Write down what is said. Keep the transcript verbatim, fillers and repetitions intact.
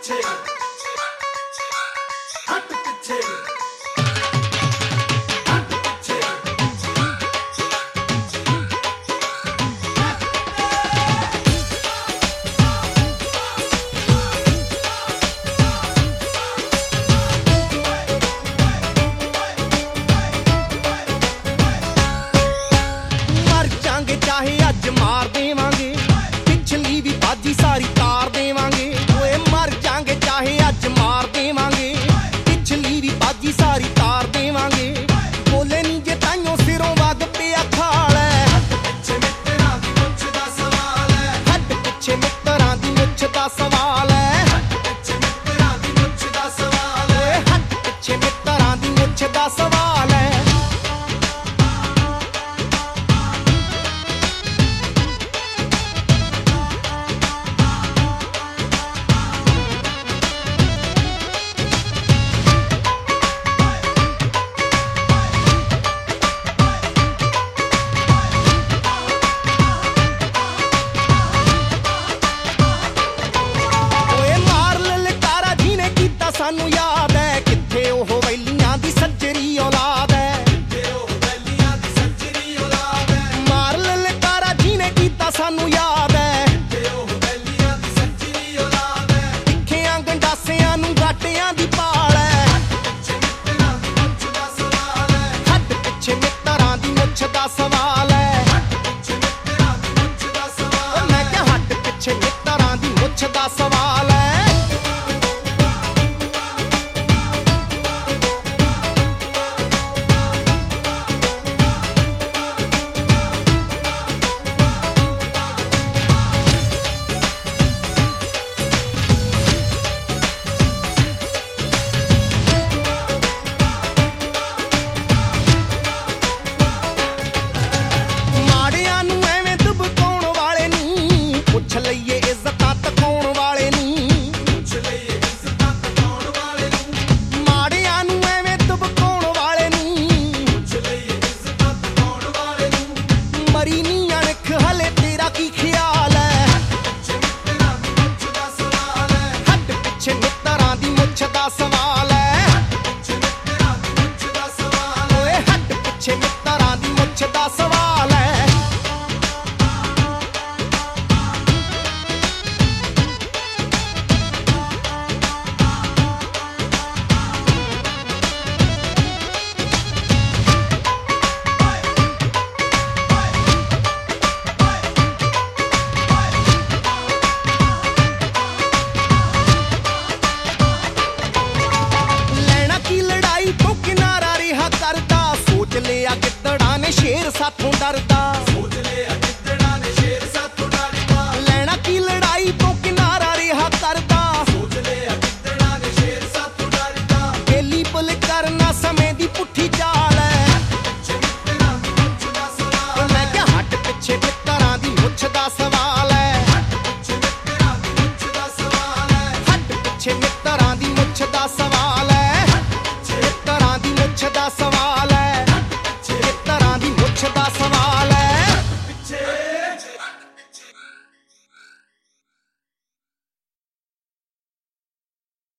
ਪਿੱਛੇ ਹੱਟ ਪਿੱਛੇ ਹੱਟ ਪਿੱਛੇ ਮਰ ਜਾਂਗੇ ਚਾਹੇ ਅੱਜ ਮਾਰ ਦੇਵਾਂਗੇ ਪਿਛਲੀ ਵੀ ਬਾਜੀ ਸਾਰੀ ਤਾਰ ਦੇਵਾਂਗੇ ਓਏ ਮਰ ਜਾਂਗੇ ਚਾਹੇ ਅੱਜ ਮਾਰ ਦੇਵਾਂਗੇ ਪਿਛਲੀ ਵੀ ਬਾਜੀ ਸਾਰੀ ਤਾਰ ਦੇਵਾਂਗੇ ਬੋਲੇ ਨਹੀਂ ਜੇ ਤਾਈਓ ਸਿਰੋਂ ਵਗ ਪਿਆ ਖਾਲੇ ਹੱਟ ਪਿੱਛੇ ਮਿੱਤਰਾਂ ਦੀ ਮੁੱਛ ਦਾ ਸਵਾਲ ਹੈ ਹੱਟ ਪਿੱਛੇ ਮਿੱਤਰਾਂ ਦੀ ਮੁੱਛ ਦਾ ਸਵਾਲ ਹੈ ਹੱਟ ਪਿੱਛੇ ਮਿੱਤਰਾਂ ਦੀ ਮੁੱਛ ਦਾ ਸਵਾਲ ਹੈ ਓਏ ਹੱਟ ਪਿੱਛੇ ਮਿੱਤਰਾਂ ਦੀ ਮੁੱਛ ਦਾ ਸਵਾਲ ਹੈ ਸਾਨੂੰ ਯਾਦ ਹੈ ਕਿੱਥੇ ਉਹ ਵੈਲੀਆਂ ਦੀ ਸੱਜਰੀ ਔਲਾਦ ਹੈ ਤੇ ਉਹ ਬੈਲੀਆਂ ਦੀ ਸੱਜਰੀ ਔਲਾਦ ਹੈ ਮਾਰ ਲਲਕਾਰਾ ਜਿਹਨੇ ਕੀਤਾ ਸਾਨੂੰ ਯਾਦ ਹੈ ਤੇ ਉਹ ਬੈਲੀਆਂ ਦੀ ਸੱਜਰੀ ਔਲਾਦ ਹੈ ਤਿੱਖਿਆਂ ਗੰਡਾਸਿਆਂ ਨੂੰ ਗਾਟਿਆਂ ਦੀ ਪਾਲ ਹੈ ਪਿੱਛੇ ਮਿੱਤਰਾਂ ਦੀ ਮੁੱਛ ਦਾ ਸਵਾਲ ਹੈ ਹੱਡ ਪਿੱਛੇ ਮਿੱਤਰਾਂ ਦੀ ਮੁੱਛ ਦਾ ਸਵਾਲ ਹੈ ਹੱਟ ਪਿੱਛੇ ਮਿੱਤਰਾਂ ਦੀ ਮੁੱਛ ਦਾ ਸਵਾਲ ਮੈਂ ਕਿਹਾ ਹੱਡ ਪਿੱਛੇ ਮਿੱਤਰਾਂ ਦੀ ਮੁੱਛ ਦਾ ਸਵਾਲ ਹੈ